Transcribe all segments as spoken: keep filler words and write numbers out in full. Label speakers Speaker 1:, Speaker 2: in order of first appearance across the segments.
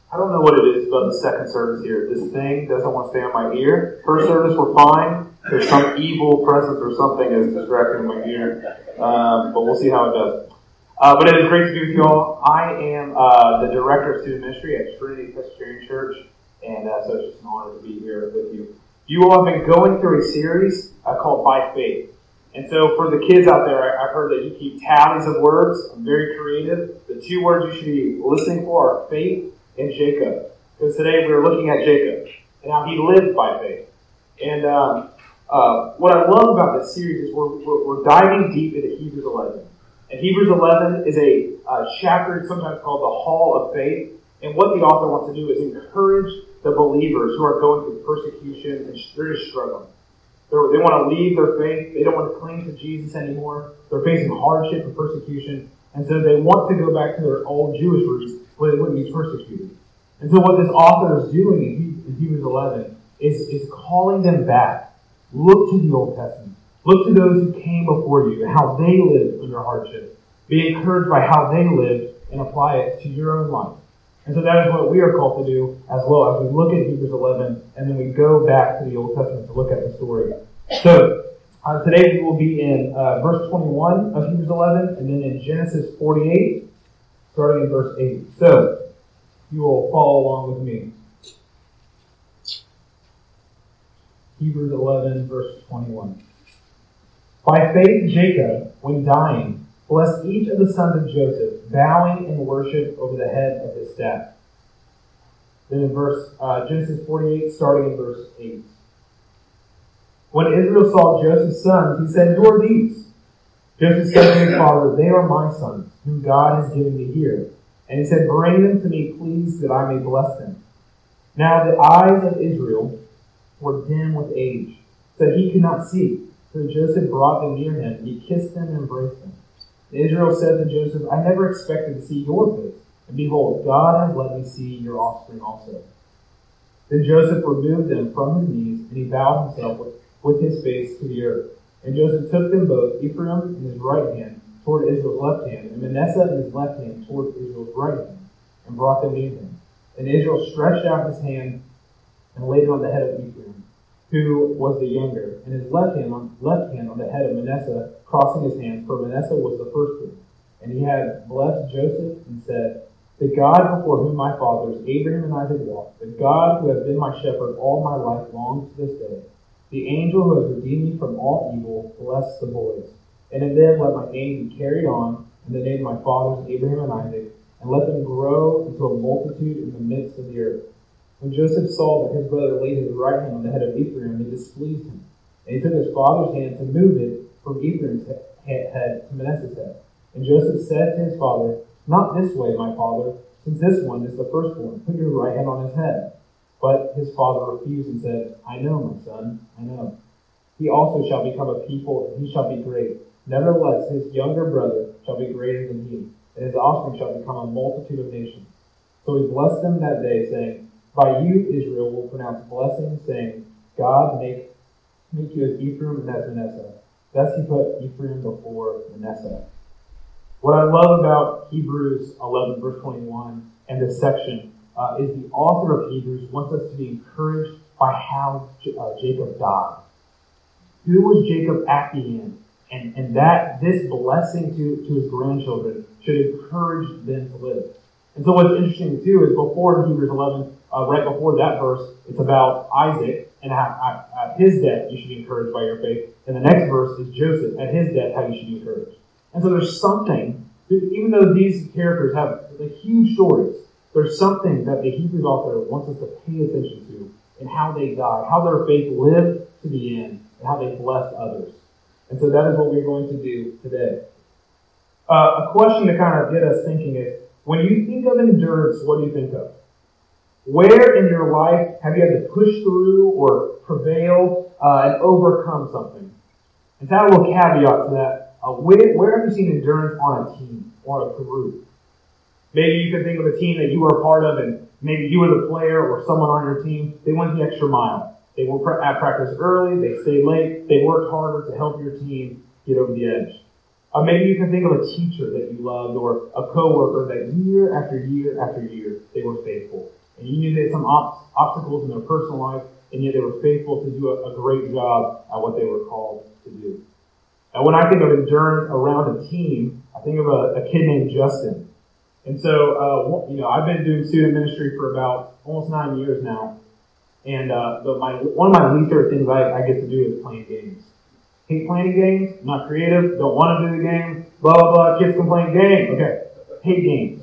Speaker 1: I don't know what it is about the second service here. This thing doesn't want to stay on my ear. First service, we're fine. There's some evil presence or something that's distracting my ear. Um, but we'll see how it does. Uh, but it is great to be with you all. I am uh, the director of student ministry at Trinity Presbyterian Church. And uh, so it's just an honor to be here with you. You all have been going through a series uh, called By Faith. And so for the kids out there, I've heard that you keep tallies of words. I'm very creative. The two words you should be listening for are faith and Jacob. Because today we're looking at Jacob and how he lived by faith. And um, uh, what I love about this series is we're, we're, we're diving deep into Hebrews eleven. And Hebrews eleven is a uh, chapter sometimes called the Hall of Faith. And what the author wants to do is encourage the believers who are going through persecution and they're just struggling. They're, they want to leave their faith. They don't want to cling to Jesus anymore. They're facing hardship and persecution. And so they want to go back to their old Jewish roots where they wouldn't be persecuted. And so what this author is doing in Hebrews eleven is, is calling them back. Look to the Old Testament. Look to those who came before you and how they lived under hardship. Be encouraged by how they lived and apply it to your own life. And so that is what we are called to do as well as we look at Hebrews eleven and then we go back to the Old Testament to look at the story. So uh, today we will be in uh, verse twenty-one of Hebrews eleven and then in Genesis forty-eight, starting in verse eight. So you will follow along with me. Hebrews eleven, verse twenty-one. By faith Jacob, when dying, blessed each of the sons of Joseph, bowing in worship over the head of his staff. Then in verse uh, Genesis forty-eight, starting in verse eight. When Israel saw Joseph's sons, he said, "Who are these?" Joseph said to his father, "They are my sons, whom God has given me here." And he said, "Bring them to me, please, that I may bless them." Now the eyes of Israel were dim with age, so that he could not see. So Joseph brought them near him, and he kissed them and embraced them. And Israel said to Joseph, "I never expected to see your face, and behold, God has let me see your offspring also." Then Joseph removed them from his knees, and he bowed himself with, with his face to the earth. And Joseph took them both, Ephraim in his right hand, toward Israel's left hand, and Manasseh in his left hand toward Israel's right hand, and brought them near him. And Israel stretched out his hand and laid it on the head of Ephraim, who was the younger, and his left hand on left hand on the head of Manasseh, crossing his hands, for Manasseh was the firstborn. And he had blessed Joseph and said, "The God before whom my fathers Abraham and Isaac walked, the God who has been my shepherd all my life long to this day, the angel who has redeemed me from all evil, bless the boys. And in them let my name be carried on, in the name of my fathers Abraham and Isaac, and let them grow into a multitude in the midst of the earth." When Joseph saw that his brother laid his right hand on the head of Ephraim, it displeased him. And he took his father's hand to move it from Ephraim's head to Manasseh's head. And Joseph said to his father, "Not this way, my father, since this one is the firstborn. Put your right hand on his head." But his father refused and said, "I know, my son, I know. He also shall become a people, and he shall be great. Nevertheless, his younger brother shall be greater than he, and his offspring shall become a multitude of nations." So he blessed them that day, saying, "By you Israel will pronounce blessing, saying, God make, make you as Ephraim and as Manasseh." Thus he put Ephraim before Manasseh. What I love about Hebrews eleven, verse twenty-one, and this section, uh, is the author of Hebrews wants us to be encouraged by how J- uh, Jacob died. Who was Jacob at the end? And, and that this blessing to, to his grandchildren should encourage them to live. And so what's interesting too is before Hebrews eleven, uh, right before that verse, it's about Isaac and how at, at his death you should be encouraged by your faith. And the next verse is Joseph at his death, how you should be encouraged. And so there's something, even though these characters have like, huge stories, there's something that the Hebrews author wants us to pay attention to in how they died, how their faith lived to the end, and how they blessed others. And so that is what we're going to do today. Uh, a question to kind of get us thinking is, when you think of endurance, what do you think of? Where in your life have you had to push through or prevail uh, and overcome something? And to add a little caveat to that, uh, where, where have you seen endurance on a team or a group? Maybe you could think of a team that you were a part of and maybe you were the player or someone on your team. They went the extra mile. They were at practice early, they stayed late, they worked harder to help your team get over the edge. Uh, maybe you can think of a teacher that you loved or a coworker that year after year after year, they were faithful. knew they had some ob- obstacles in their personal life, and yet they were faithful to do a, a great job at what they were called to do. Now, when I think of endurance around a team, I think of a, a kid named Justin. And so, uh, you know, I've been doing student ministry for about almost nine years now. And uh, but my one of my least favorite things I, I get to do is playing games. Hate playing games, not creative, don't want to do the game, blah, blah, blah, kids complain, game. Okay, hate games.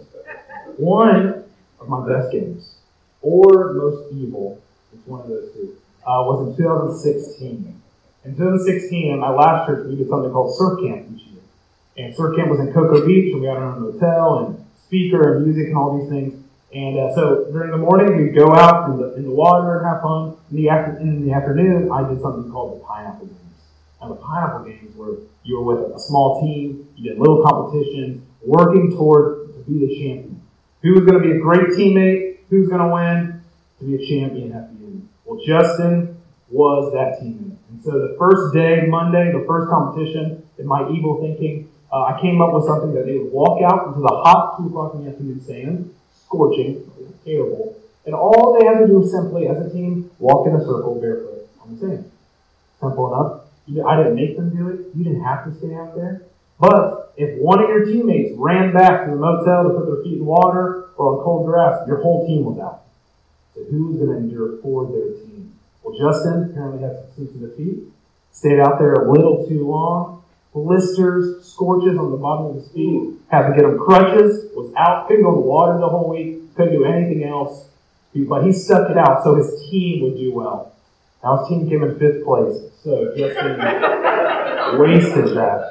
Speaker 1: One of my best games, or most evil, it's one of those two, uh, was in two thousand sixteen. In two thousand sixteen, at my last church, we did something called Surf Camp each year. And Surf Camp was in Cocoa Beach, and we had our own hotel, and speaker, and music, and all these things. And uh, so during the morning, we'd go out in the, in the water and have fun. In the, after, in the afternoon, I did something called the Pineapple Games. Now, the Pineapple Games were you were with a small team, you did little competitions, working toward to be the champion. Who was going to be a great teammate? Who's going to win? To be a champion at the end. Well, Justin was that teammate. And so the first day, Monday, the first competition, in my evil thinking, uh, I came up with something that they would walk out into the hot two o'clock in the afternoon sand, scorching, terrible, and all they had to do was simply, as a team, walk in a circle barefoot on the sand. Simple enough. I didn't make them do it. You didn't have to stay out there. But if one of your teammates ran back to the motel to put their feet in water or on cold grass, your whole team was out. So who was going to endure for their team? Well, Justin apparently had some sensitive feet. Stayed out there a little too long. Blisters, scorches on the bottom of his feet. Had to get him crutches. Was out. Couldn't go in the water the whole week. Couldn't do anything else. But he stuck it out so his team would do well. Now his team came in fifth place. So Justin wasted that.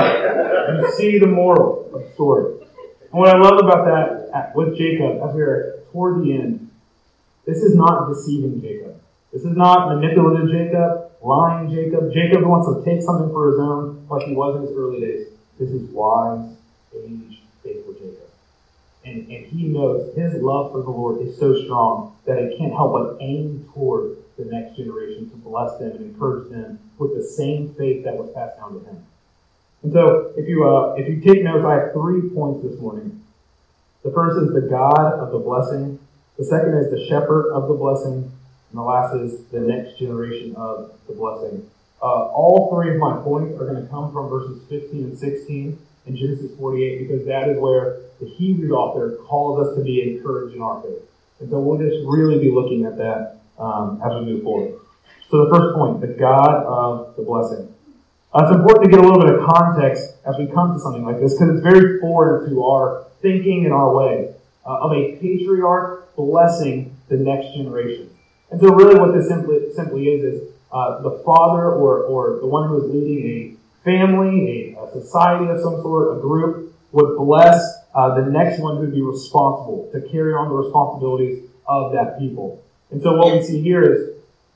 Speaker 1: But you see the moral of the story. And what I love about that with Jacob, as we are toward the end, this is not deceiving Jacob. This is not manipulative Jacob, lying Jacob. Jacob wants to take something for his own like he was in his early days. This is wise, aged, faithful Jacob. And, and he knows his love for the Lord is so strong that it can't help but aim toward the next generation to bless them and encourage them with the same faith that was passed down to him. And so, if you uh, if you take notes, I have three points this morning. The first is the God of the blessing. The second is the shepherd of the blessing. And the last is the next generation of the blessing. Uh, all three of my points are going to come from verses fifteen and sixteen in Genesis forty-eight, because that is where the Hebrew author calls us to be encouraged in our faith. And so we'll just really be looking at that um, as we move forward. So the first point, the God of the blessing. Uh, it's important to get a little bit of context as we come to something like this, because it's very foreign to our thinking and our way uh, of a patriarch blessing the next generation. And so really what this simply simply is is uh, the father or or the one who is leading a family, a, a society of some sort, a group, would bless uh, the next one who would be responsible to carry on the responsibilities of that people. And so what we see here is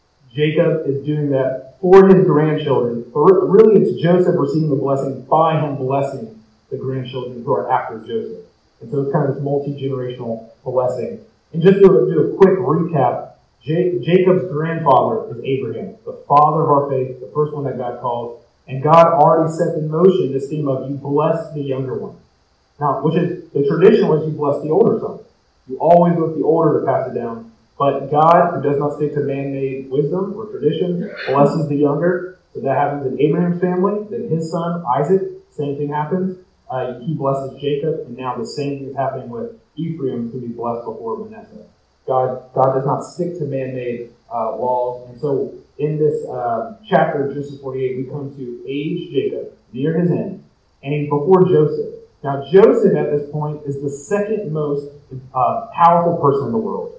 Speaker 1: Jacob is doing that for his grandchildren. But really it's Joseph receiving the blessing by him blessing the grandchildren who are after Joseph. And so it's kind of this multi-generational blessing. And just to do a quick recap, Jacob's grandfather is Abraham, the father of our faith, the first one that God calls. And God already set in motion this theme of you bless the younger one. Now, which is, the tradition was you bless the older son. You always look the older to pass it down. But God, who does not stick to man-made wisdom or tradition, blesses the younger. So that happens in Abraham's family. Then his son, Isaac, same thing happens. Uh, he blesses Jacob. And now the same thing is happening with Ephraim, who will be blessed before Manasseh. God, God does not stick to man-made uh, laws. And so in this uh, chapter of Genesis forty-eight, we come to age Jacob, near his end, and he's before Joseph. Now, Joseph at this point is the second most uh, powerful person in the world.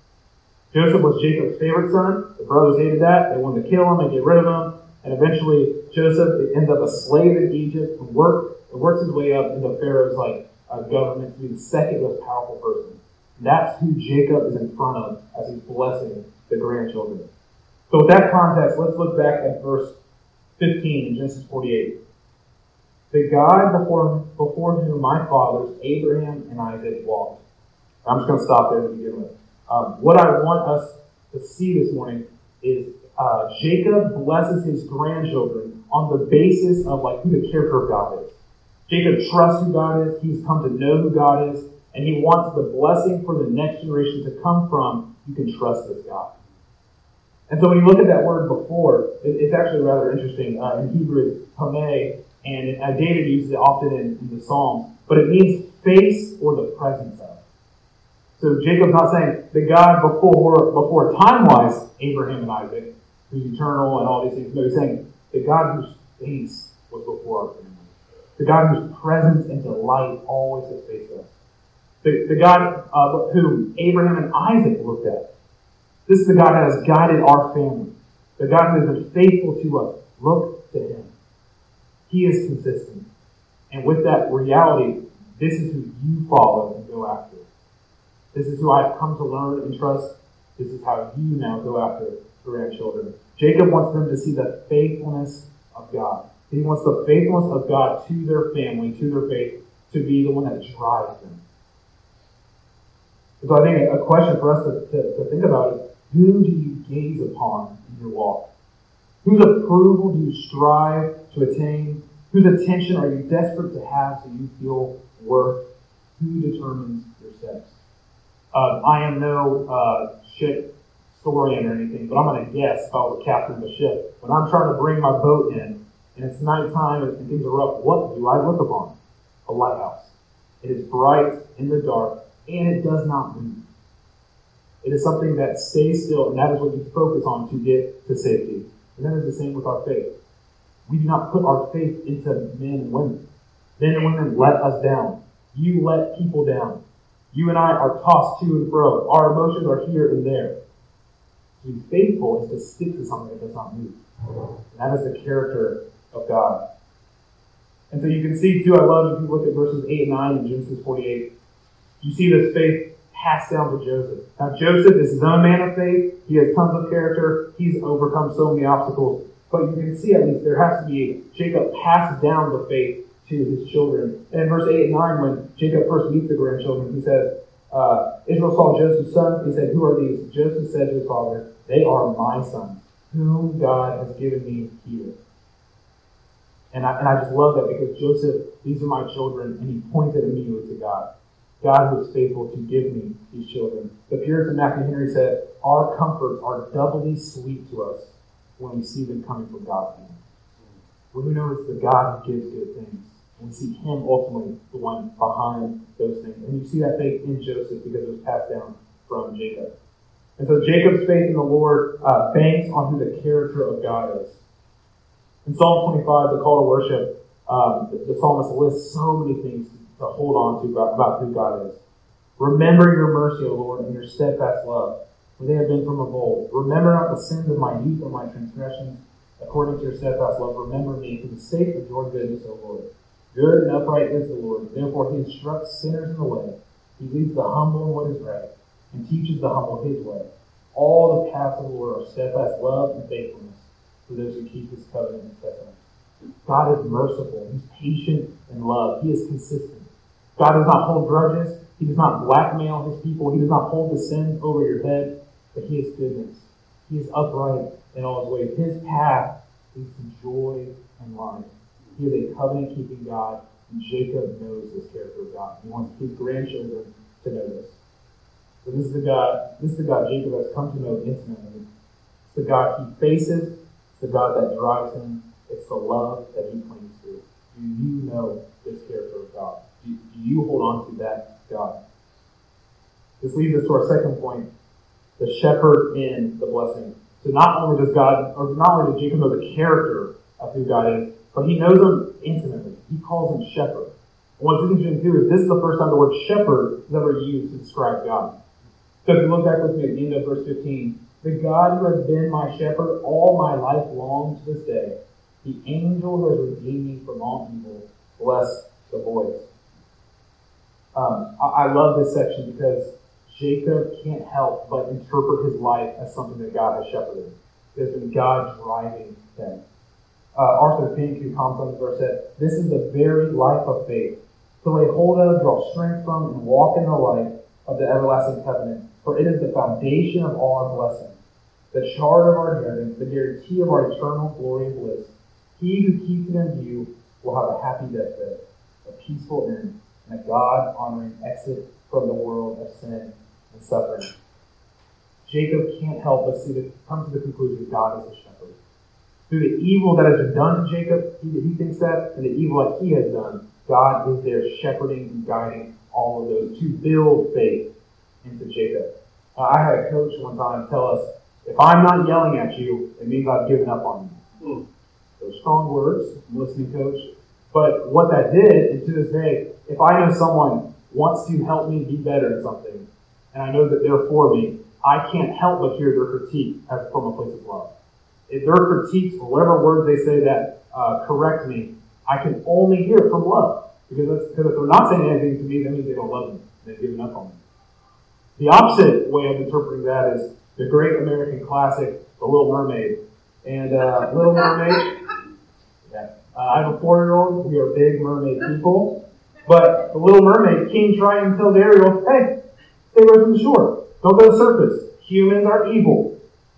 Speaker 1: Joseph was Jacob's favorite son. The brothers hated that. They wanted to kill him and get rid of him. And eventually, Joseph ends up a slave in Egypt and work, and works his way up into Pharaoh's like uh, government to be the second most powerful person. That's who Jacob is in front of as he's blessing the grandchildren. So with that context, let's look back at verse fifteen in Genesis forty-eight. The God before, before whom my fathers, Abraham and Isaac, walked. I'm just going to stop there to begin with. Um, what I want us to see this morning is uh, Jacob blesses his grandchildren on the basis of like who the character of God is. Jacob trusts who God is. He's come to know who God is. and he wants the blessing for the next generation to come from, you can trust this God. And so when you look at that word before, it, it's actually rather interesting. Uh, in Hebrew, it's pone, and uh, David uses it often in, in the Psalms, but it means face or the presence of. So Jacob's not saying the God before, before time-wise, Abraham and Isaac, who's eternal and all these things. No, he's saying the God whose face was before our family. The God whose presence and delight always has faced us. The, the God uh, whom Abraham and Isaac looked at. This is the God that has guided our family. The God who has been faithful to us. Look to him. He is consistent. And with that reality, this is who you follow and go after. This is who I've come to learn and trust. This is how you now go after grandchildren. Jacob wants them to see the faithfulness of God. He wants the faithfulness of God to their family, to their faith, to be the one that drives them. So I think a question for us to, to, to think about is, who do you gaze upon in your walk? Whose approval do you strive to attain? Whose attention are you desperate to have so you feel worth? Who determines your steps? Uh, I am no uh, ship historian or anything, but I'm going to guess if I was a captain of a ship. When I'm trying to bring my boat in, and it's nighttime and things are rough, what do I look upon? A lighthouse. It is bright in the dark, and it does not move. It is something that stays still, and that is what you focus on to get to safety. And that is the same with our faith. We do not put our faith into men and women. Men and women let us down. You let people down. You and I are tossed to and fro. Our emotions are here and there. To be faithful is to stick to something that does not move. And that is the character of God. And so you can see, too, I love if you look at verses eight and nine in Genesis forty-eight, you see this faith passed down to Joseph. Now, Joseph is his own man of faith. He has tons of character. He's overcome so many obstacles. But you can see, at least, there has to be Jacob passed down the faith to his children. And in verse eight and nine, when Jacob first meets the grandchildren, he says, uh, Israel saw Joseph's sons. He said, who are these? Joseph said to his father, they are my sons, whom God has given me here. And I, and I just love that because Joseph, these are my children, and he pointed immediately to God. God who is faithful to give me these children. The Puritan Matthew Henry said, our comforts are doubly sweet to us when we see them coming from God's hand. When we know it's the God who gives good things. And we see him ultimately the one behind those things. And you see that faith in Joseph because it was passed down from Jacob. And so Jacob's faith in the Lord uh, banks on who the character of God is. In Psalm twenty-five, the call to worship, um, the, the psalmist lists so many things to hold on to about, about who God is. Remember your mercy, O Lord, and your steadfast love, for they have been from of old. Remember not the sins of my youth or my transgressions. According to your steadfast love, remember me for the sake of your goodness, O Lord. Good and upright is the Lord. Therefore he instructs sinners in the way. He leads the humble in what is right, and teaches the humble his way. All the paths of the Lord are steadfast love and faithfulness for those who keep his covenant and testament. God is merciful. He's patient and love. He is consistent. God does not hold grudges. He does not blackmail his people. He does not hold the sins over your head. But he is goodness. He is upright in all his ways. His path leads to joy and life. He is a covenant-keeping God, and Jacob knows this character of God. He wants his grandchildren to know this. So this is the God, this is the God Jacob has come to know intimately. It's the God he faces. It's the God that drives him. It's the love that he clings to. Do you know this character of God? Do, do you hold on to that God? This leads us to our second point, the shepherd in the blessing. So not only does God, or not only does Jacob know the character of who God is, but he knows him intimately. He calls him shepherd. And what's interesting too is this is the first time the word shepherd is ever used to describe God. So if you look back with me at the end of verse fifteen, the God who has been my shepherd all my life long to this day, the angel who has redeemed me from all evil, bless the voice. Um, I, I love this section because Jacob can't help but interpret his life as something that God has shepherded. There's been God driving him. Uh, Arthur Pink, who comments on this verse, said, this is the very life of faith, to lay hold of, draw strength from, and walk in the light of the everlasting covenant. For it is the foundation of all our blessings, the chart of our inheritance, the guarantee of our eternal glory and bliss. He who keeps it in view will have a happy deathbed, a peaceful end, and a God-honoring exit from the world of sin and suffering. Jacob can't help but see the, come to the conclusion God is a shepherd. Through the evil that has been done to Jacob, he, he thinks that, and the evil that he has done, God is there shepherding and guiding all of those to build faith into Jacob. Uh, I had a coach one time tell us, if I'm not yelling at you, it means I've given up on you. Mm. Those strong words, I'm listening, coach. But what that did, and to this day, if I know someone wants to help me be better at something, and I know that they're for me, I can't help but hear their critique as from a place of love. If their critiques, or whatever words they say that uh, correct me, I can only hear it from love. Because, that's, because if they're not saying anything to me, that means they don't love me. They've given up on me. The opposite way of interpreting that is the great American classic, The Little Mermaid. And uh, Little Mermaid, yeah. uh, I have a four-year-old. We are big mermaid people. But The Little Mermaid, King Triton tells Ariel, hey, stay away from the shore. Don't go to the surface. Humans are evil.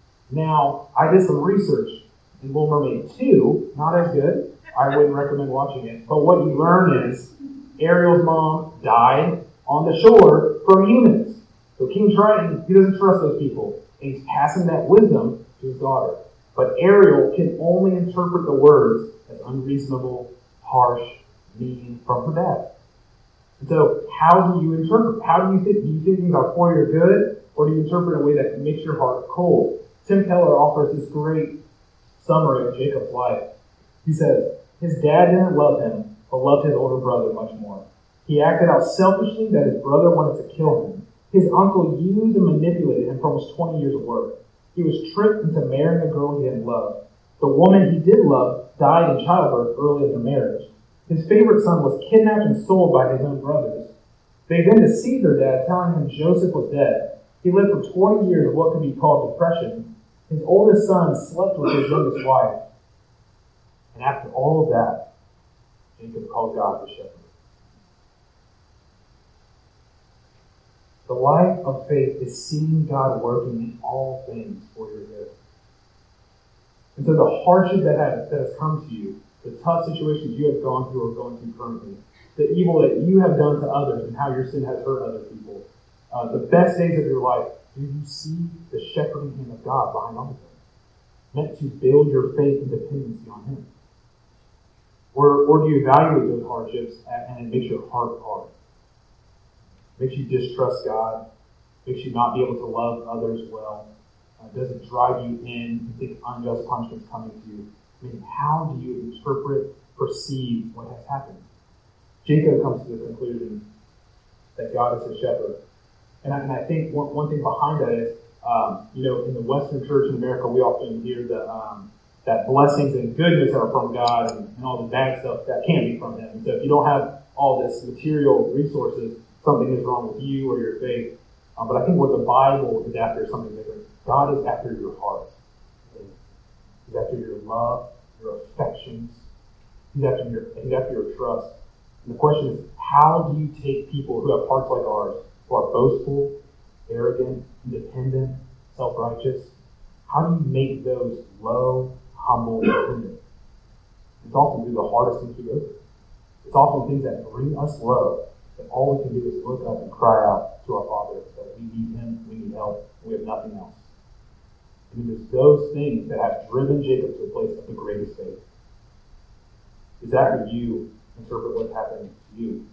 Speaker 1: Now, I did some research in Little Mermaid two. Not as good. I wouldn't recommend watching it. But what you learn is Ariel's mom died on the shore from humans. So King Triton, he doesn't trust those people. And he's passing that wisdom to his daughter. But Ariel can only interpret the words as unreasonable, harsh, mean from her dad. And so, how do you interpret? How do you think? Do you think things are for your good? Or do you interpret in a way that makes your heart cold? Tim Keller offers this great summary of Jacob's life. He says, his dad didn't love him, but loved his older brother much more. He acted out selfishly that his brother wanted to kill him. His uncle used and manipulated him for almost twenty years of work. He was tricked into marrying a girl he didn't love. The woman he did love died in childbirth early in their marriage. His favorite son was kidnapped and sold by his own brothers. They then deceived their dad, telling him Joseph was dead. He lived for twenty years of what could be called depression. His oldest son slept with his youngest wife. And after all of that, Jacob called God the shepherd. The life of faith is seeing God working in all things for your good. And so the hardship that has, that has come to you, the tough situations you have gone through or going through currently, the evil that you have done to others and how your sin has hurt other people, uh, the best days of your life, do you see the shepherding hand of God behind all of them? Meant to build your faith and dependency on Him. Or, or do you evaluate those hardships and, and it makes your heart hard? Makes you distrust God, makes you not be able to love others well, uh, does it drive you in to think unjust punishment is coming to you? I mean, how do you interpret, perceive what has happened? Jacob comes to the conclusion that God is his shepherd. And I, and I think one, one thing behind that is, um, you know, in the Western church in America, we often hear the, um, that blessings and goodness are from God and, and all the bad stuff that can be from Him. And so if you don't have all this material resources, something is wrong with you or your faith. Um, but I think what the Bible is after is something different. God is after your heart. He's after your love, your affections. He's after your, he's after your trust. And the question is, how do you take people who have hearts like ours, who are boastful, arrogant, independent, self-righteous, how do you make those low, humble, dependent? It's often through the hardest things we go through. It's often things that bring us low, that all we can do is look up and cry out to our Father that we need Him, we need help, and we have nothing else. And it is those things that have driven Jacob to a place of the greatest faith. Is that how you interpret what's happening to you?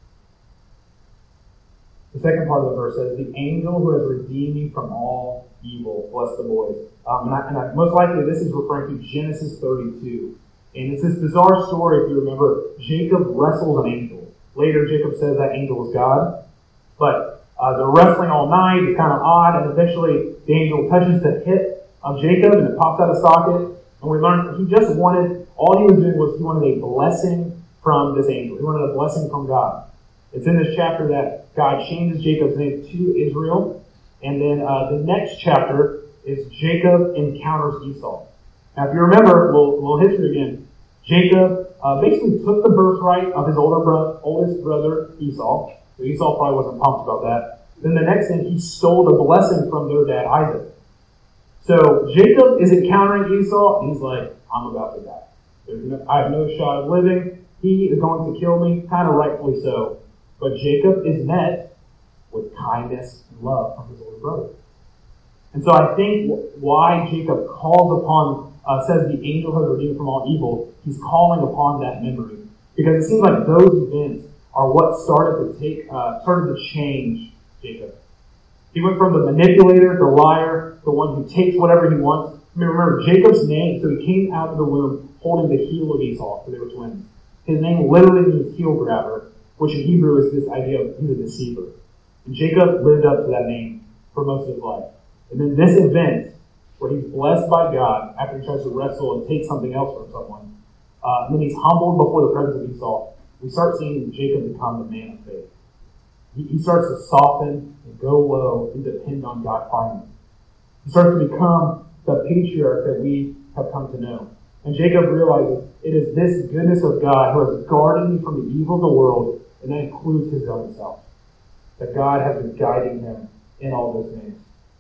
Speaker 1: The second part of the verse says, the angel who has redeemed me from all evil, bless the boys. Um, and I, and I, most likely this is referring to Genesis thirty-two. And it's this bizarre story, if you remember. Jacob wrestles an angel. Later, Jacob says that angel is God. But uh, they're wrestling all night. It's kind of odd. And eventually, the angel touches the hip of Jacob, and it pops out of socket. And we learn he just wanted, all he was doing was he wanted a blessing from this angel. He wanted a blessing from God. It's in this chapter that God changes Jacob's name to Israel. And then uh, the next chapter is Jacob encounters Esau. Now, if you remember, a little, little history again, Jacob uh, basically took the birthright of his older bro- oldest brother, Esau. So Esau probably wasn't pumped about that. Then the next thing, he stole the blessing from their dad, Isaac. So Jacob is encountering Esau, and he's like, I'm about to die. There's no, I have no shot of living. He is going to kill me, kind of rightfully so. But Jacob is met with kindness and love from his older brother. And so I think why Jacob calls upon, uh, says the angel has redeemed from all evil, he's calling upon that memory. Because it seems like those events are what started to take, uh, started to change Jacob. He went from the manipulator, the liar, the one who takes whatever he wants. I mean, remember, Jacob's name, so he came out of the womb holding the heel of Esau, because they were twins. His name literally means heel grabber, which in Hebrew is this idea of he's a deceiver. And Jacob lived up to that name for most of his life. And then this event, where he's blessed by God after he tries to wrestle and take something else from someone, uh, and then he's humbled before the presence of Esau, we start seeing Jacob become the man of faith. He, he starts to soften and go low and depend on God finally. He starts to become the patriarch that we have come to know. And Jacob realizes it is this goodness of God who has guarded me from the evil of the world, and that includes his own self. That God has been guiding him in all those things.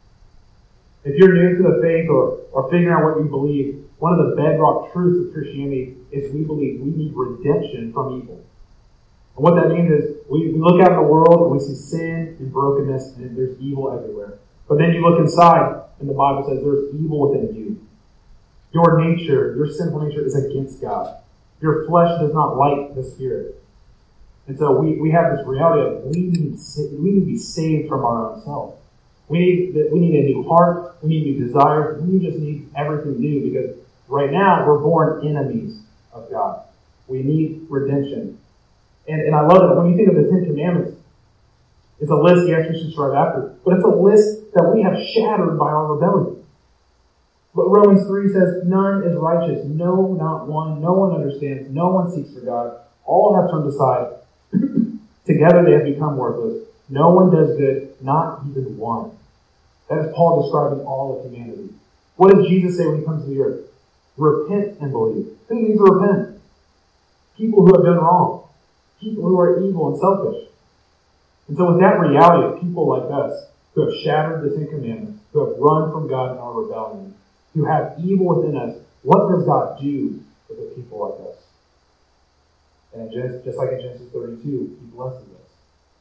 Speaker 1: If you're new to the faith or, or figuring out what you believe, one of the bedrock truths of Christianity is we believe we need redemption from evil. And what that means is we, we look out in the world and we see sin and brokenness and there's evil everywhere. But then you look inside and the Bible says there's evil within you. Your nature, your sinful nature is against God. Your flesh does not like the Spirit. And so we, we have this reality of we need, we need to be saved from our own self. We need, we need a new heart. We need new desires. We just need everything new because right now we're born enemies of God. We need redemption. And, and I love it. When you think of the Ten Commandments, it's a list, yes, we should strive after, but it's a list that we have shattered by our rebellion. But Romans three says, none is righteous, no, not one, no one understands, no one seeks for God. All have turned aside. Together they have become worthless. No one does good, not even one. That is Paul describing all of humanity. What does Jesus say when he comes to the earth? Repent and believe. Who needs to repent? People who have done wrong. People who are evil and selfish. And so with that reality of people like us, who have shattered the Ten Commandments, who have run from God in our rebellion, who have evil within us, what does God do with a people like us? And just, just like in Genesis thirty-two, he blesses us.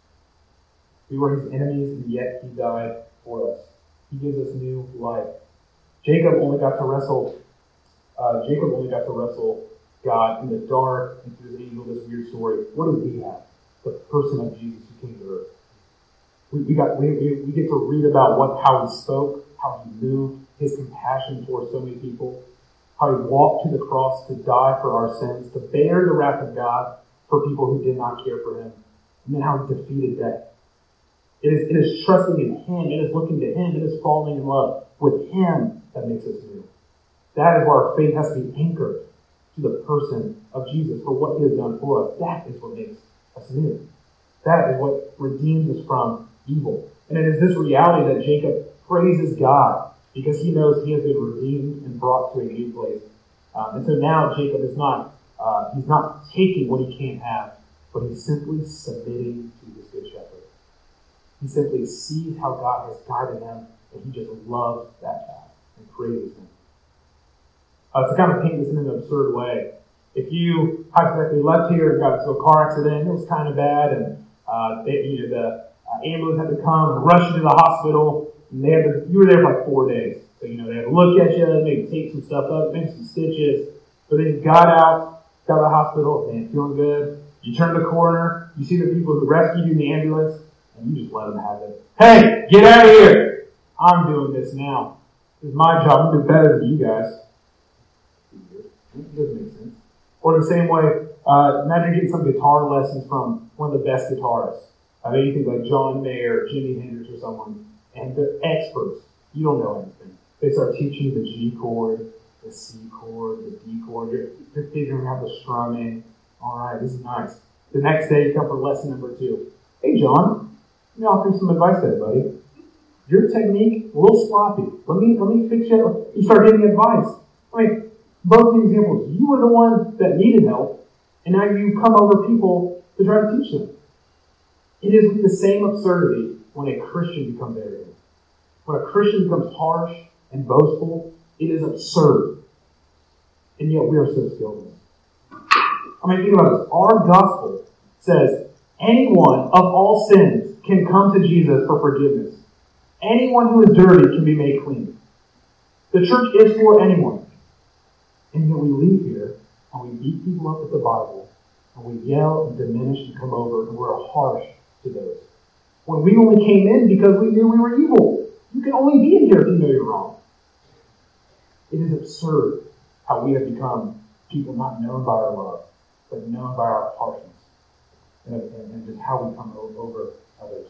Speaker 1: We were his enemies, and yet he died for us. He gives us new life. Jacob only got to wrestle. Uh, Jacob only got to wrestle God in the dark and through the angel. This weird story. What do we have? The person of Jesus who came to earth. We, we got we, we, we get to read about what how he spoke, how he moved, his compassion towards so many people, how he walked to the cross to die for our sins, to bear the wrath of God for people who did not care for him, and then how he defeated death. It is, it is trusting in him, it is looking to him, it is falling in love with him that makes us new. That is where our faith has to be anchored to the person of Jesus for what he has done for us. That is what makes us new. That is what redeems us from evil. And it is this reality that Jacob praises God because he knows he has been redeemed and brought to a new place. Um, and so now Jacob is not, uh, he's not taking what he can't have, but he's simply submitting to his good shepherd. He simply sees how God has guided him, and he just loves that path and praises him. Uh, to kind of paint this in an absurd way, if you hypothetically left here and got into a car accident, and it was kind of bad, and uh, they, you know, the uh, ambulance had to come and rush you to the hospital, and they had to, you were there for like four days. So, you know, they had to look at you, maybe take some stuff up, make some stitches, but then you got out, got to the hospital, and feeling good. You turn the corner, you see the people who rescued you in the ambulance, and you just let them have it. Hey, get out of here! I'm doing this now. This is my job. I'm doing better than you guys. It doesn't make sense. Or the same way, uh, imagine getting some guitar lessons from one of the best guitarists. I mean, you think like John Mayer, Jimi Hendrix, or someone, and they're experts. You don't know anything. They start teaching you the G chord, the C chord, the D chord. You're, you're figuring out the strumming. All right, this is nice. The next day, you come for lesson number two. Hey, John, let me offer you some advice there, buddy. Your technique, a little sloppy. Let me let me fix you. You start giving advice. I mean, both the examples, you were the one that needed help, and now you come over people to try to teach them. It is the same absurdity when a Christian becomes arrogant. When a Christian becomes harsh and boastful, it is absurd. And yet we are so skilled in it. I mean, think about this. Our gospel says anyone of all sins can come to Jesus for forgiveness. Anyone who is dirty can be made clean. The church is for anyone. And yet we leave here and we beat people up with the Bible and we yell and diminish and come over and we're harsh to those. When we only came in because we knew we were evil. You can only be in here if you know you're wrong. It is absurd how we have become people not known by our love, but known by our harshness and, and, and just how we come over others.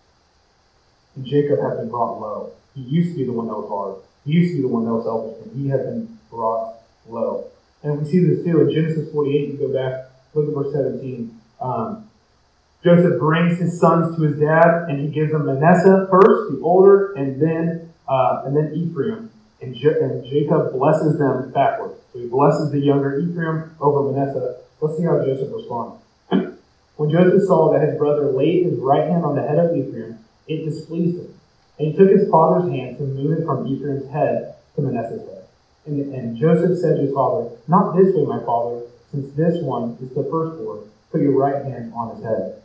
Speaker 1: And Jacob has been brought low. He used to be the one that was hard. He used to be the one that was selfish, and he has been brought low. And we see this too in Genesis forty-eight. You go back, look at verse seventeen. Um, Joseph brings his sons to his dad, and he gives them Manasseh first, the older, and then uh, and then Ephraim. And, Je- and Jacob blesses them backwards. So he blesses the younger Ephraim over Manasseh. Let's see how Joseph responds. When Joseph saw that his brother laid his right hand on the head of Ephraim, it displeased him. And he took his father's hand to move it from Ephraim's head to Manasseh's head. And, and Joseph said to his father, "Not this way, my father, since this one is the firstborn. Put your right hand on his head."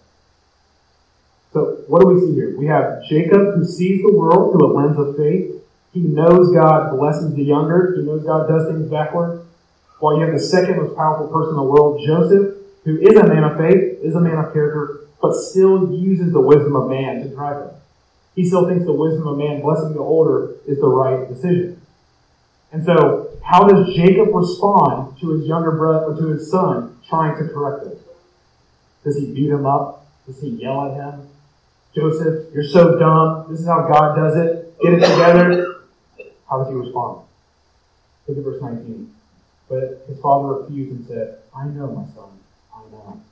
Speaker 1: So what do we see here? We have Jacob who sees the world through a lens of faith. He knows God blesses the younger. He knows God does things backwards. While you have the second most powerful person in the world, Joseph, who is a man of faith, is a man of character, but still uses the wisdom of man to drive him. He still thinks the wisdom of man, blessing the older, is the right decision. And so, how does Jacob respond to his younger brother, or to his son, trying to correct him? Does he beat him up? Does he yell at him? "Joseph, you're so dumb. This is how God does it. Get it together." How does he respond? Look at verse nineteen. But his father refused and said, "I know, my son, I know."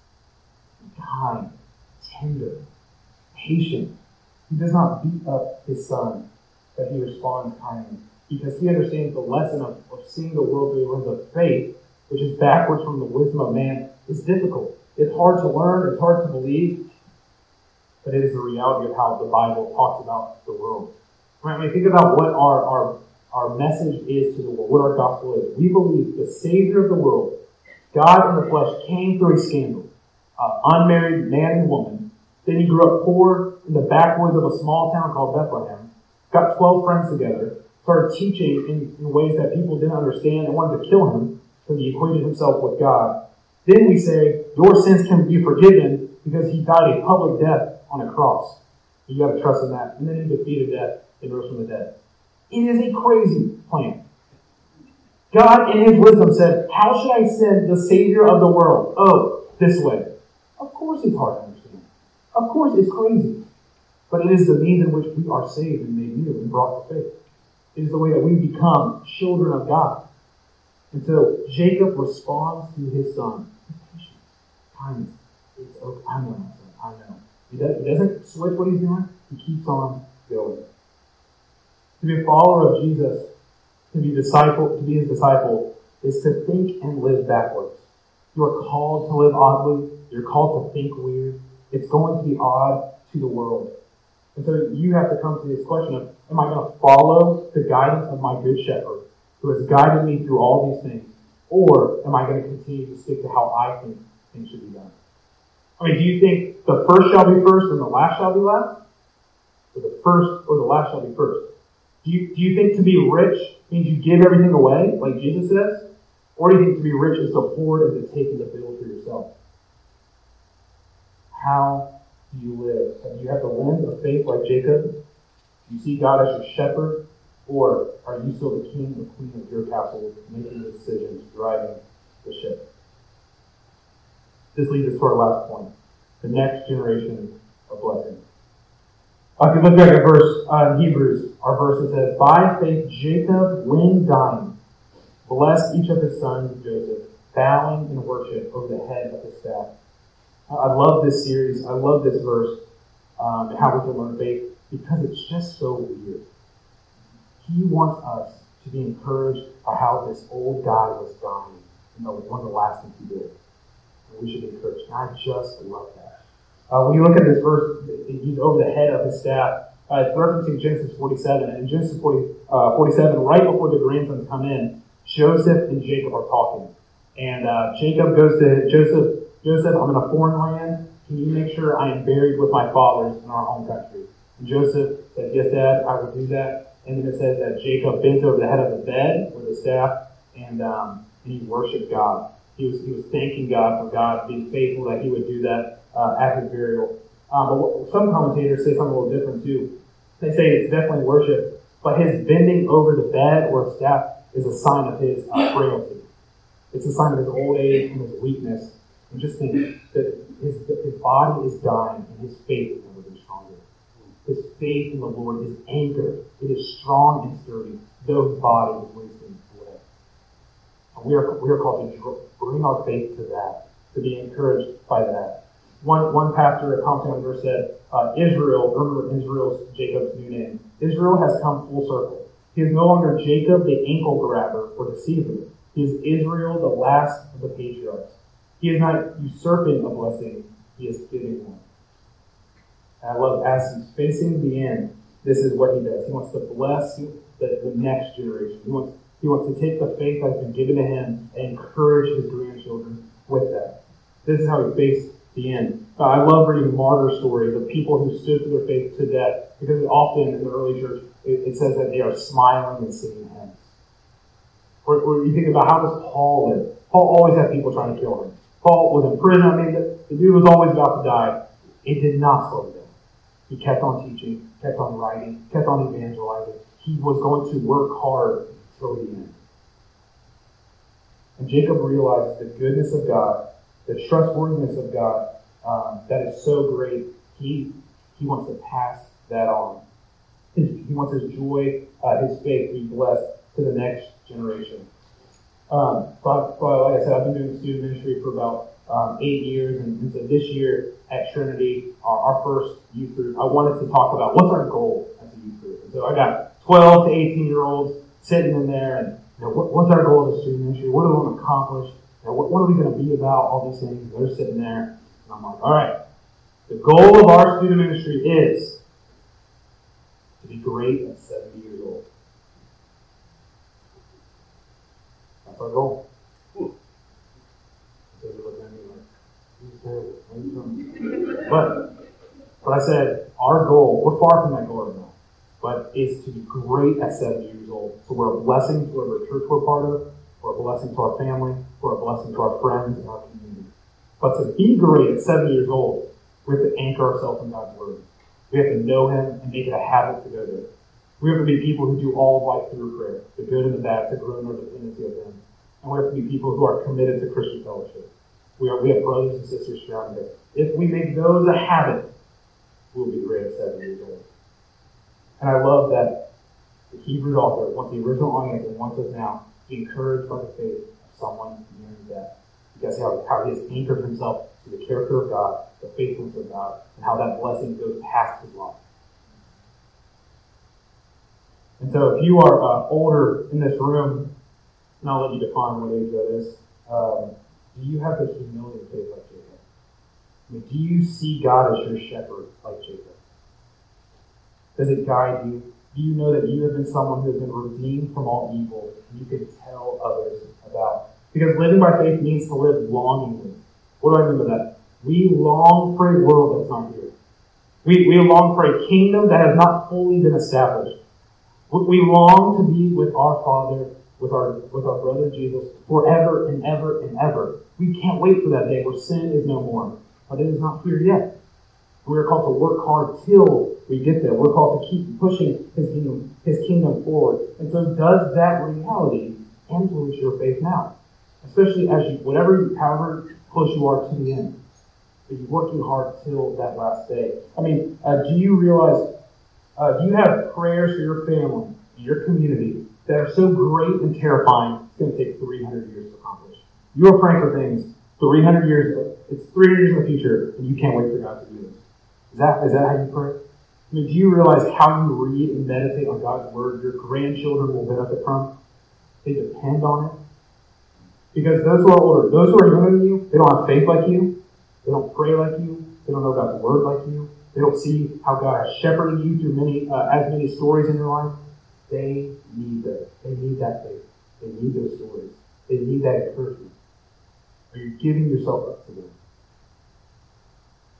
Speaker 1: Kind, tender, patient. He does not beat up his son, but he responds kindly. Because he understands the lesson of, of seeing the world through the lens of faith, which is backwards from the wisdom of man, is difficult. It's hard to learn, it's hard to believe, but it is the reality of how the Bible talks about the world. Right? When you think about what our, our, our message is to the world, what our gospel is, we believe the Savior of the world, God in the flesh, came through a scandal. Uh, unmarried man and woman. Then he grew up poor in the backwoods of a small town called Bethlehem. Got twelve friends together. Started teaching in, in ways that people didn't understand and wanted to kill him because he equated himself with God. Then we say, your sins can be forgiven because he died a public death on a cross. You got to trust in that. And then he defeated death and rose from the dead. It is a crazy plan. God, in his wisdom, said, how should I send the Savior of the world? Oh, this way. Of course it's hard to understand. Of course it's crazy. But it is the means in which we are saved and made new and brought to faith. It is the way that we become children of God. And so Jacob responds to his son. Patience, kindness. It's okay. I know, my son. I know. He, does, he doesn't switch what he's doing. He keeps on going. To be a follower of Jesus, to be disciple, to be his disciple, is to think and live backwards. You are called to live oddly. You're called to think weird. It's going to be odd to the world. And so you have to come to this question of, am I going to follow the guidance of my good shepherd who has guided me through all these things? Or am I going to continue to stick to how I think things should be done? I mean, do you think the first shall be first and the last shall be last? Or the first or the last shall be first? Do you, do you think to be rich means you give everything away, like Jesus says? Or do you think to be rich is to hoard and to take and to build for yourself? How do you live? Do you have the lens of faith like Jacob? Do you see God as your shepherd? Or are you still the king or queen of your castle, making the decisions, driving the ship? This leads us to our last point. The next generation of blessing. If you look back at verse uh, in Hebrews, our verse says, by faith Jacob, when dying, blessed each of his sons Joseph, bowing in worship over the head of his staff. I love this series. I love this verse um, and how we can learn faith because it's just so weird. He wants us to be encouraged by how this old guy was dying. You know, one of the last things he did. And we should be encouraged. And I just love that. Uh, when you look at this verse, he's over the head of his staff. Uh, it's referencing Genesis forty-seven. And in Genesis forty, uh, forty-seven, right before the grandsons come in, Joseph and Jacob are talking. And uh, Jacob goes to Joseph, Joseph, I'm in a foreign land. can you make sure I am buried with my fathers in our home country? And Joseph said, yes, Dad, I will do that. And then it says that Jacob bent over the head of the bed with the staff, and, um, and he worshiped God. He was, he was thanking God for God being faithful, that he would do that uh, at his burial. Um, but what, some commentators say something a little different too. They say it's definitely worship, but his bending over the bed or staff is a sign of his uh, frailty. It's a sign of his old age and his weakness. And just think that his, his body is dying and his faith has never been stronger. His faith in the Lord is anchored. It is strong and sturdy, though his body is wasting away. And we are, we are called to bring our faith to that, to be encouraged by that. One, one pastor, a commentator on the verse said, uh, Israel, remember Israel's Jacob's new name. Israel has come full circle. He is no longer Jacob, the ankle grabber or deceiver. He is Israel, the last of the patriarchs. He is not usurping a blessing, he is giving one. And I love, as he's facing the end, this is what he does. He wants to bless the, the next generation. He wants, he wants to take the faith that's been given to him and encourage his grandchildren with that. This is how he faced the end. Uh, I love reading martyr stories of people who stood for their faith to death, because often in the early church, it, it says that they are smiling and singing hymns. Or, or you think about, how does Paul live? Paul always had people trying to kill him. Paul was in prison. I mean, the, the dude was always about to die. It did not slow him down. He kept on teaching, kept on writing, kept on evangelizing. He was going to work hard until the end. And Jacob realized the goodness of God, the trustworthiness of God, um, that is so great. He he wants to pass that on. He, he wants his joy, uh, his faith to be blessed to the next generation. Um, but, but like I said, I've been doing student ministry for about um, eight years, and, and so this year at Trinity, our, our first youth group, I wanted to talk about what's our goal as a youth group. And so I got twelve to eighteen year olds sitting in there, and you know, what, what's our goal as a student ministry? What do we want to accomplish? You know, what, what are we going to be about? All these things. And they're sitting there, and I'm like, all right, the goal of our student ministry is to be great at seventy years old. That's our goal. So they're looking at me like, but, but I said, our goal, we're far from that goal right now, but is to be great at seventy years old. So we're a blessing to whatever church we're part of, we're a blessing to our family, we're a blessing to our friends and our community. But to be great at seventy years old, we have to anchor ourselves in God's Word. We have to know Him and make it a habit to go there. We have to be people who do all of life through prayer, the good and the bad, to grow in our dependency of Him. And we have to be people who are committed to Christian fellowship. We are, we have brothers and sisters surrounding us. If we make those a habit, we'll be great at seventy years old. And I love that the Hebrew author wants the original audience and wants us now to be encouraged by the faith of someone near death. Because how, how he has anchored himself to the character of God, the faithfulness of God, and how that blessing goes past his life. And so if you are uh, older in this room, and I'll let you define what age that is, um, do you have the humility of faith like Jacob? I mean, do you see God as your shepherd like Jacob? Does it guide you? Do you know that you have been someone who has been redeemed from all evil, and you can tell others about? Because living by faith means to live longingly. What do I mean by that? We long for a world that's not here. We, we long for a kingdom that has not fully been established. We long to be with our Father, with our with our brother Jesus, forever and ever and ever. We can't wait for that day where sin is no more. But it is not here yet. We are called to work hard till we get there. We're called to keep pushing His kingdom, His kingdom forward. And so does that reality influence your faith now? Especially as you, whatever, you, however close you are to the end. Are you working hard till that last day? I mean, uh, do you realize, uh, do you have prayers for your family, your community, that are so great and terrifying, it's going to take three hundred years to accomplish? You are praying for things three hundred years, it's three hundred years in the future, and you can't wait for God to do this. Is that, is that how you pray? I mean, do you realize how you read and meditate on God's Word, your grandchildren will benefit from? They depend on it. Because those who are older, those who are younger than you, they don't have faith like you. They don't pray like you. They don't know God's Word like you. They don't see how God has shepherded you through many, uh, as many stories in your life. They need that. They need that faith. They need those stories. They need that encouragement. Are you giving yourself up to them?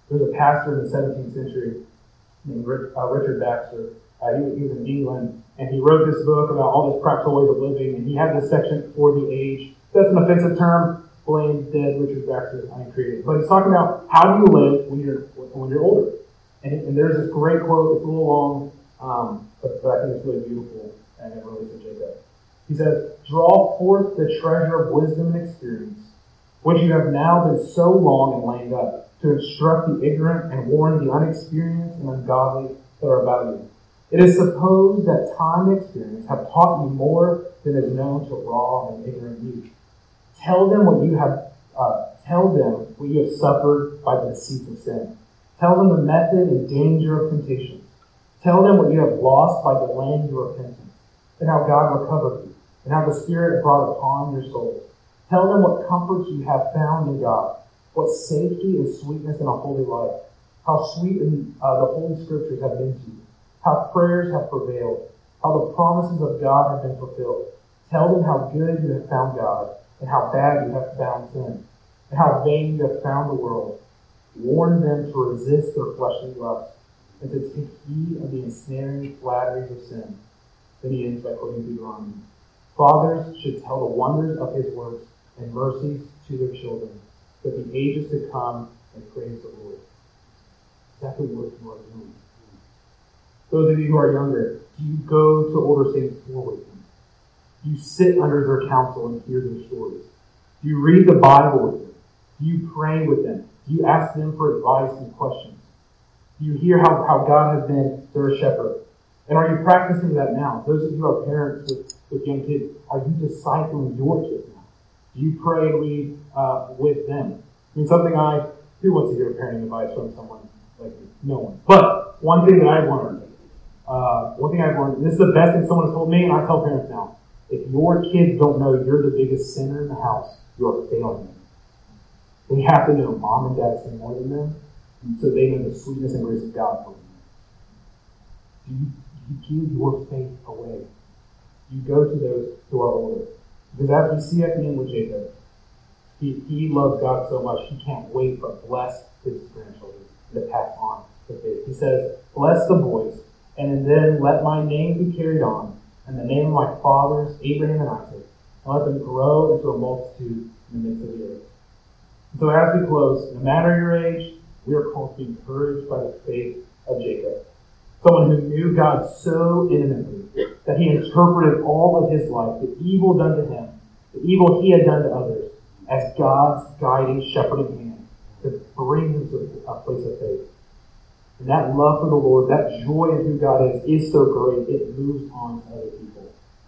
Speaker 1: There's a pastor in the seventeenth century named uh, Richard Baxter. Uh, he, he was in England, and he wrote this book about all these practical ways of living, and he had this section for the age. That's an offensive term. Blame dead Richard Baxter. I didn't create it. But he's talking about how do you live when you're when you're older. And, and there's this great quote. It's a little long, um, but, but I think it's really beautiful, and it relates to Jacob. He says, "Draw forth the treasure of wisdom and experience, which you have now been so long in laying up, to instruct the ignorant and warn the unexperienced and ungodly that are about you. It is supposed that time and experience have taught you more than is known to raw and ignorant youth. Tell them what you have. Uh, tell them what you have suffered by the deceit of sin. Tell them the method and danger of temptation. Tell them what you have lost by delaying your repentance, and how God recovered you, and how the Spirit brought upon your soul. Tell them what comforts you have found in God, what safety and sweetness in a holy life, how sweet in, uh, the Holy Scriptures have been to you, how prayers have prevailed, how the promises of God have been fulfilled. Tell them how good you have found God, and how bad you have found sin, and how vain you have found the world. Warn them to resist their fleshly lusts, and to take heed of the ensnaring flatteries of sin." Then he ends by quoting Deuteronomy. "Fathers should tell the wonders of his works and mercies to their children, that the ages to come may praise the Lord." Exactly what you are doing. Those of you who are younger, do you go to older saints for wisdom? Do you sit under their counsel and hear their stories? Do you read the Bible with them? Do you pray with them? Do you ask them for advice and questions? Do you hear how, how God has been their shepherd? And are you practicing that now? Those of you who are parents with, with young kids, are you discipling your kids now? Do you pray and read uh, with them? I mean, something I, who wants to hear parenting advice from someone like me? No one. But one thing that I've learned, uh, one thing I've learned, and this is the best thing someone has told me, and I tell parents now, if your kids don't know you're the biggest sinner in the house, you're failing them. They have to know mom and dad sin more than them, so they know the sweetness and grace of God more than them. Do you, do you give your faith away? Do you go to those who are older? Because as we see at the end with Jacob, he, he loves God so much, he can't wait but bless his grandchildren to pass on the faith. He says, "Bless the boys, and then let my name be carried on, and the name of my fathers, Abraham and Isaac, and let them grow into a multitude in the midst of the earth." And so as we close, no matter your age, we are called to be encouraged by the faith of Jacob. Someone who knew God so intimately that he interpreted all of his life, the evil done to him, the evil he had done to others, as God's guiding, shepherding hand to bring him to a place of faith. And that love for the Lord, that joy in who God is, is so great, it moves on to other people.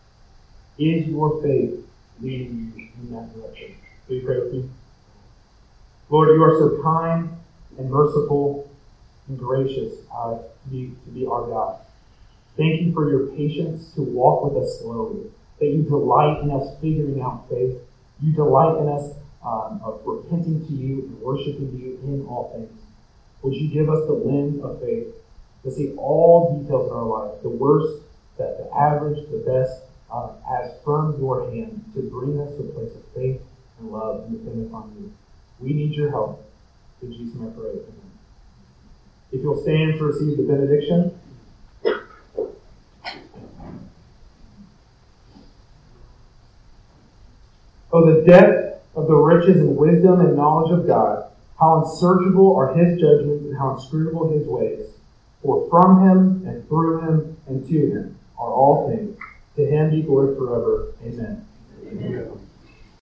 Speaker 1: Is your faith leading you in that direction? Will you pray with me? Lord, you are so kind and merciful and gracious uh, to, be, to be our God. Thank you for your patience to walk with us slowly, that you delight in us figuring out faith. You delight in us um, of repenting to you and worshiping you in all things. Would you give us the lens of faith to see all details in our life, the worst, the, the average, the best, uh, as from your hand to bring us to a place of faith and love and dependence on you. We need your help. In Jesus' name I pray. Amen. If you'll stand to receive the benediction. Oh, the depth of the riches and wisdom and knowledge of God! How unsearchable are his judgments and how inscrutable his ways. For from him and through him and to him are all things. To him be glory forever. Amen.